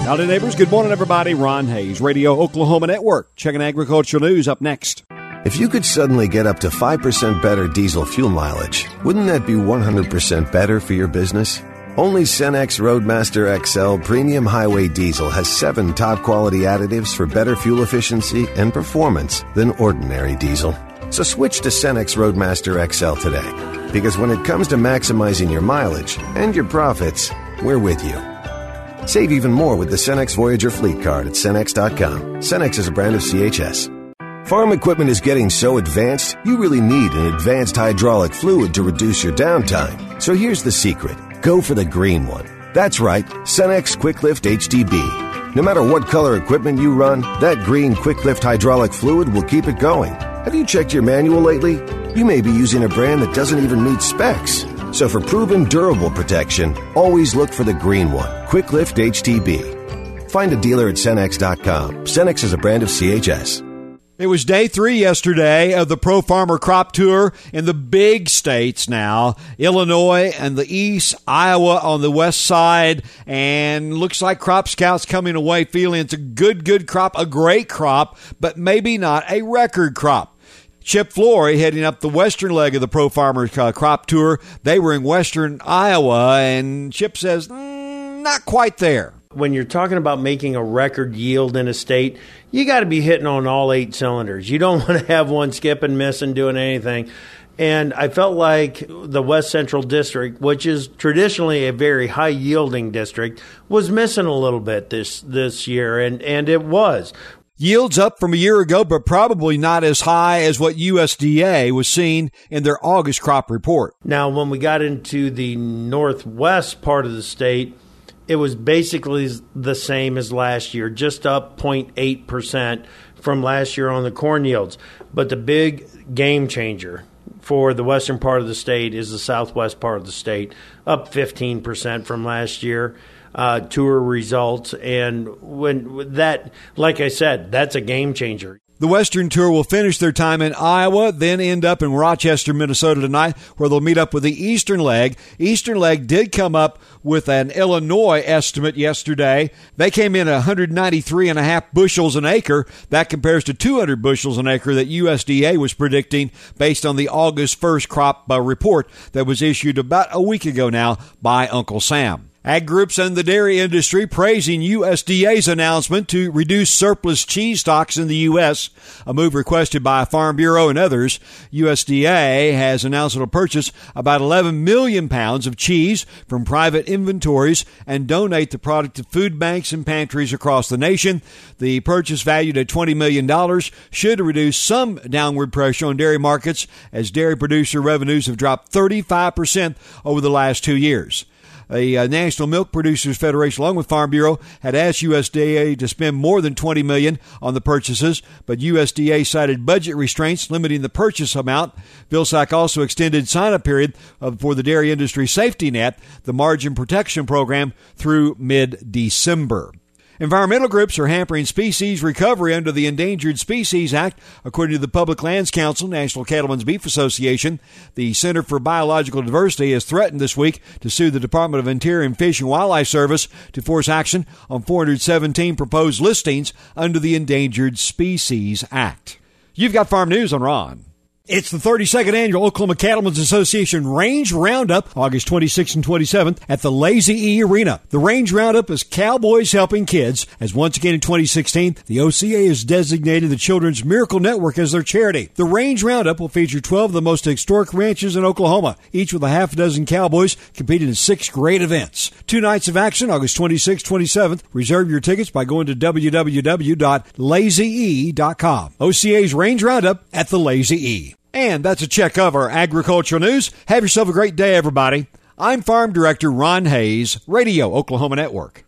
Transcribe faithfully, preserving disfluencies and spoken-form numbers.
Howdy, neighbors. Good morning, everybody. Ron Hayes, Radio Oklahoma Network. Checking agricultural news up next. If you could suddenly get up to five percent better diesel fuel mileage, wouldn't that be one hundred percent better for your business? Only Cenex Roadmaster X L Premium Highway Diesel has seven top-quality additives for better fuel efficiency and performance than ordinary diesel. So switch to Cenex Roadmaster X L today, because when it comes to maximizing your mileage and your profits, we're with you. Save even more with the Cenex Voyager Fleet Card at Cenex dot com. Cenex is a brand of C H S. Farm equipment is getting so advanced, you really need an advanced hydraulic fluid to reduce your downtime. So here's the secret. Go for the green one. That's right, Cenex Quick Lift H D B. No matter what color equipment you run, that green Quick Lift hydraulic fluid will keep it going. Have you checked your manual lately? You may be using a brand that doesn't even meet specs. So for proven durable protection, always look for the green one, Quick Lift H D B. Find a dealer at Cenex dot com. Cenex is a brand of C H S. It was day three yesterday of the Pro Farmer Crop Tour in the big states now, Illinois and the east, Iowa on the west side, and looks like Crop Scouts coming away feeling it's a good, good crop, a great crop, but maybe not a record crop. Chip Flory heading up the western leg of the Pro Farmer uh, Crop Tour. They were in western Iowa, and Chip says, mm, not quite there. When you're talking about making a record yield in a state, you got to be hitting on all eight cylinders. You don't want to have one skip and miss and doing anything. And I felt like the West Central District, which is traditionally a very high-yielding district, was missing a little bit this this year, and, and it was. Yields up from a year ago, but probably not as high as what U S D A was seeing in their August crop report. Now, when we got into the northwest part of the state, it was basically the same as last year, just up zero point eight percent from last year on the corn yields. But the big game changer for the western part of the state is the southwest part of the state, up fifteen percent from last year. Uh, tour results, and when that, like I said, that's a game changer. The Western Tour will finish their time in Iowa, then end up in Rochester, Minnesota tonight, where they'll meet up with the Eastern Leg. Eastern Leg did come up with an Illinois estimate yesterday. They came in at one hundred ninety-three and a half bushels an acre. That compares to two hundred bushels an acre that U S D A was predicting based on the August first crop uh, report that was issued about a week ago now by Uncle Sam. Ag groups and the dairy industry praising U S D A's announcement to reduce surplus cheese stocks in the U S, a move requested by Farm Bureau and others. U S D A has announced it will purchase about eleven million pounds of cheese from private inventories and donate the product to food banks and pantries across the nation. The purchase, valued at twenty million dollars, should reduce some downward pressure on dairy markets as dairy producer revenues have dropped thirty-five percent over the last two years. The uh, National Milk Producers Federation, along with Farm Bureau, had asked U S D A to spend more than twenty million dollars on the purchases, but U S D A cited budget restraints limiting the purchase amount. Vilsack also extended sign-up period uh, for the Dairy Industry Safety Net, the margin protection program, through mid-December. Environmental groups are hampering species recovery under the Endangered Species Act, according to the Public Lands Council, National Cattlemen's Beef Association. The Center for Biological Diversity has threatened this week to sue the Department of Interior and Fish and Wildlife Service to force action on four hundred seventeen proposed listings under the Endangered Species Act. You've got Farm News on Ron. It's the thirty-second Annual Oklahoma Cattlemen's Association Range Roundup, August twenty-sixth and twenty-seventh at the Lazy E Arena. The Range Roundup is Cowboys Helping Kids, as once again in twenty sixteen, the O C A has designated the Children's Miracle Network as their charity. The Range Roundup will feature twelve of the most historic ranches in Oklahoma, each with a half a dozen cowboys competing in six great events. Two nights of action, August twenty-sixth, twenty-seventh. Reserve your tickets by going to w w w dot lazy e dot com. O C A's Range Roundup at the Lazy E. And that's a check of our agricultural news. Have yourself a great day, everybody. I'm Farm Director Ron Hayes, Radio Oklahoma Network.